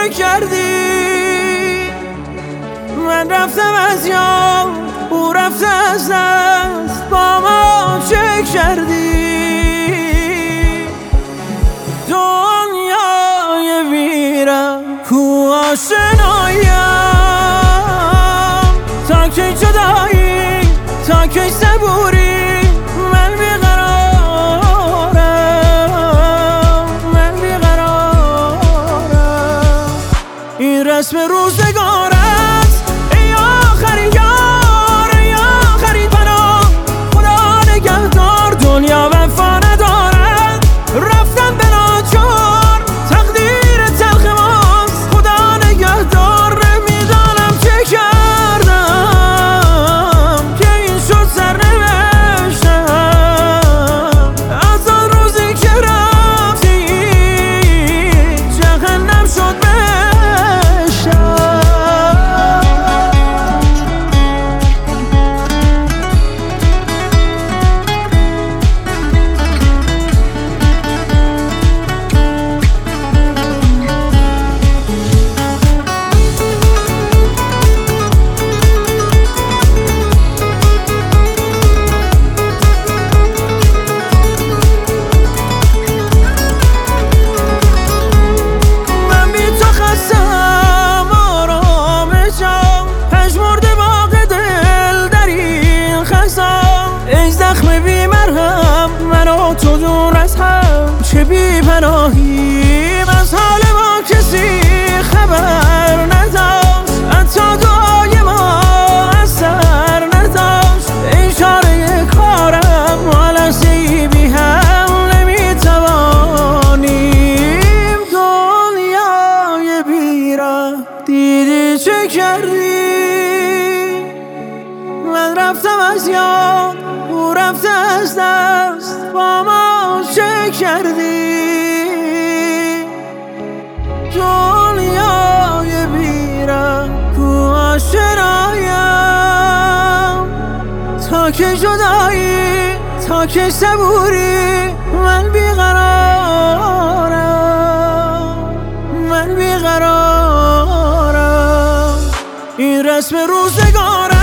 چه کردی؟ من رفتم از یاد، او رفته از دست، با ما چه کردی؟ دنیای ویران کو آشنایم، تا کی جدایی، تا کی صبوری، من بیقرارم، من بیقرارم. این رسم روزگارم دنیا وفا ندارد، رفتم بلا چار، تقدیر تلخ ماست، خدا نگهدار. نمیدانم چه کردم که این شد سرنوشتم. از آن روزی که رفتی جهنم شد بهشتم. تو دور از هم چه بی پناهیم، از حال ما کسی خبر نداشت، حتی دعای ما اثر نداشت. این چاره کارم ما لحظه‌ای بی هم نمیتوانیم. دنیای بیراه دیدی چه کردی؟ من رفتم از یاد، او رفته از دست، با ما چه کردی؟ دنیای بیراه کو آشنایم، تا که جدایی، تا که صبوری، من بیقرارم، من بیقرارم. این رسم روزگارم